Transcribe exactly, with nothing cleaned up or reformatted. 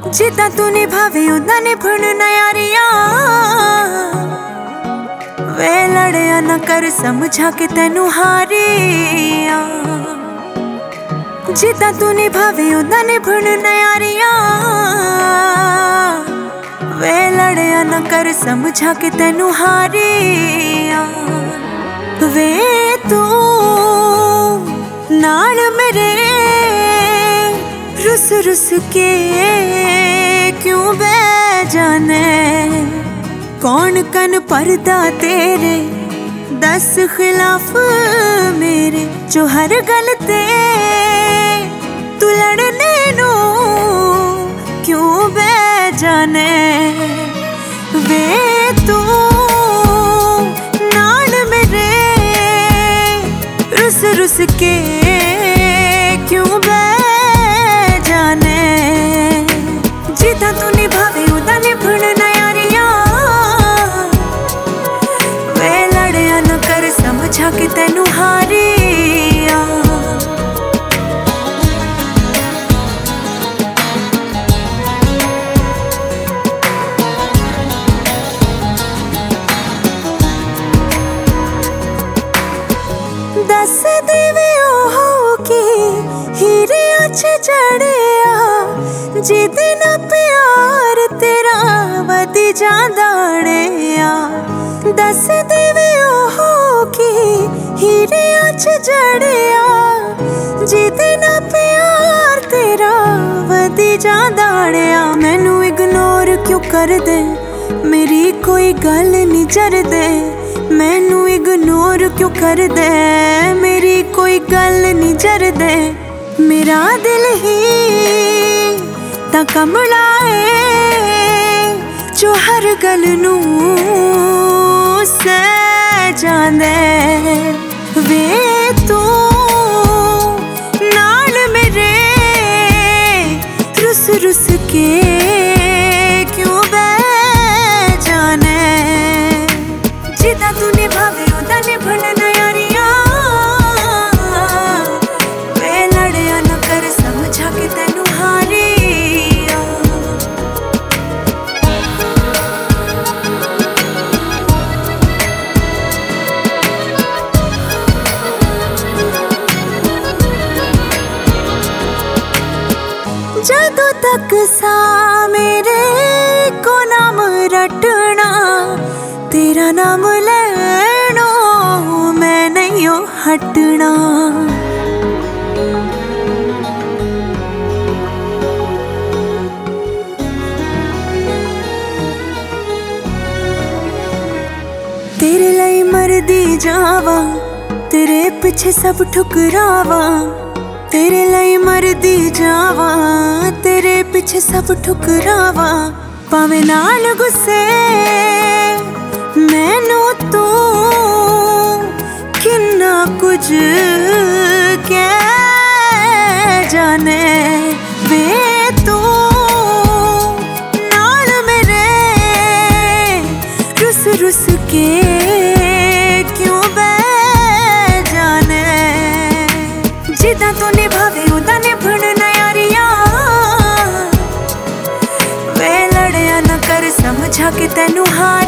जिदा तू निभावे उदा निभण यारियां वे लड़िया ना कर समझा के तेनू हारिया। जिदा तू निभावे उदा निभण यारियां वे लड़िया ना कर समझा के तेनू हारिया। वे तू नाल मेरे रुस रुस के क्यों बह जाने। कौन कन पर्दा तेरे दस खिलाफ मेरे जो हर गल ते तू लड़ने नू क्यों बह जाने। वे तू नाल मेरे रुस रुस के क्यों बह जाने। जिदा तू निभावे उदा निभण यारियां वे लड़िया ना कर समझा के तेनू हारिया। दस देवे ओहो की हीरे अच जड़िया जिदे ना प्यार तेरा वधी जांदा णिया। दस देवे ओहो की हीरे अच जड़िया जिदे ना प्यार तेरा वधी जांदा णिया। मैनू इग्नोर क्यों कर दे मेरी कोई गल नहीं जरदे। मैनू इग्नोर क्यों कर दे मेरी कोई गल नहीं जरदे। मेरा दिल ही ता कमला है जो हर गल नू सह जांदे। वे तू नाल मेरे रुस रुस के क्यों बह जाने। जिदा तू निभावे उदा निभण यारियां वे लड़िया ना कर समझा के तेनू हारिया। जदों तक सा मेरे को नाम रटना तेरा नाम लेनो मैं नहीं हो हटना। तेरे लिए मरदी जावा तेरे पीछे सब ठुकरावा। तेरे लिए मरदी जावा तेरे पीछे सब ठुकरावा। पावे नाल गुस्से मैनू तू किन्ना कुछ कह जाने। वे तू नाल मेरे रुस रुस के क्यों बह जाने। जिदा तू निभावे उदा निभण यारियां वे लड़िया ना कर समझा के तेनू हार